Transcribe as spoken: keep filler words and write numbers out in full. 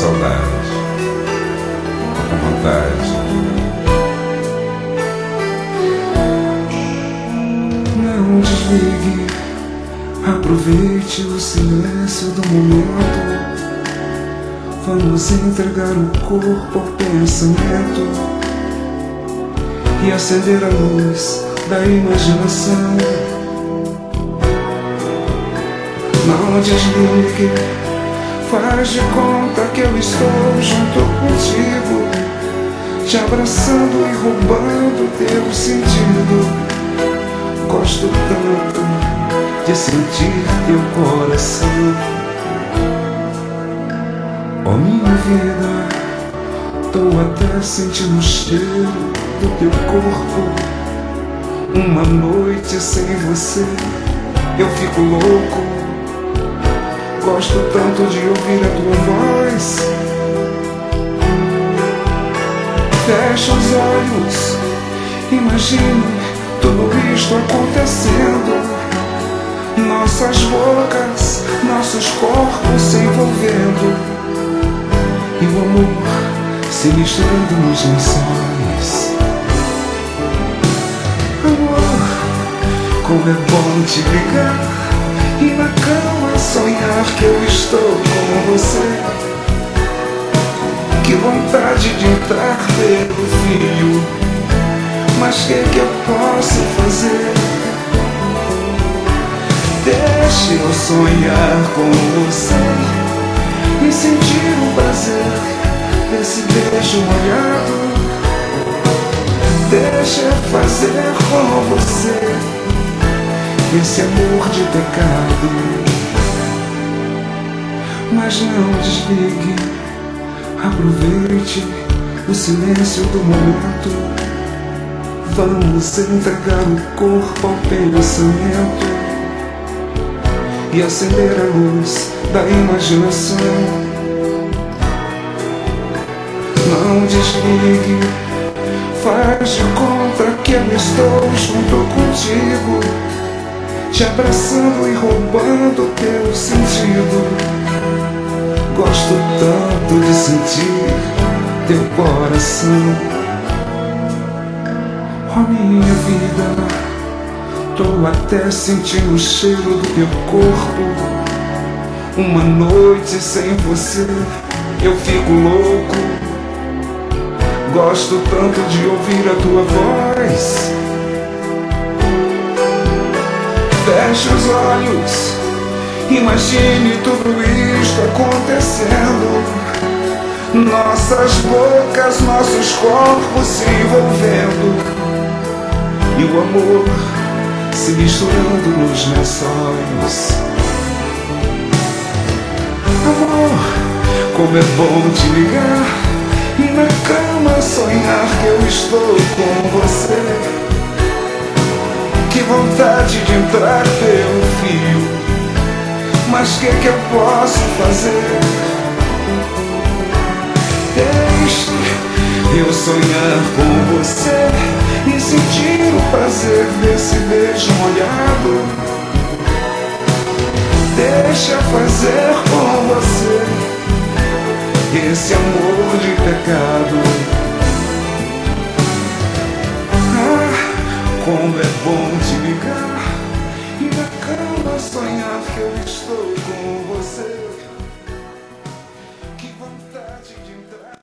saudade, tô com vontade. Não desligue, aproveite o silêncio do momento. Vamos entregar o corpo ao pensamento e acender a luz da imaginação. Não desligue, faz de conta que eu estou junto contigo, te abraçando e roubando teu sentido. Gosto tanto de sentir teu coração. Oh minha vida, tô até sentindo o cheiro do teu corpo. Uma noite sem você eu fico louco. Gosto tanto de ouvir a tua voz. Fecha os olhos, imagine tudo isto acontecendo. Nossas bocas, nossos corpos se envolvendo e o amor se misturando nos lençóis. Amor, como é bom te ligar e na cama sonhar que eu estou com você. Que vontade de entrar pelo fio, mas que que eu posso fazer? Deixe eu sonhar com você e sentir o prazer desse beijo molhado. Deixa eu fazer com você esse amor de pecado. Mas não desligue, aproveite o silêncio do momento. Vamos entregar o corpo ao pensamento e acender a luz da imaginação. Não desligue, faz de conta que eu estou junto contigo, te abraçando e roubando teu sentido. Gosto tanto de sentir teu coração. Oh minha vida, tô até sentindo o cheiro do teu corpo. Uma noite sem você eu fico louco. Gosto tanto de ouvir a tua voz. Feche os olhos, imagine tudo isto acontecendo. Nossas bocas, nossos corpos se envolvendo e o amor se misturando nos lençóis. Amor, como é bom te ligar e na cama sonhar que eu estou com você. Que vontade de entrar pelo fio, mas que que eu posso fazer? Deixe eu sonhar com você e sentir o prazer desse beijo molhado. Deixa fazer com você esse amor de pecado. Ah, como é bom te ligar e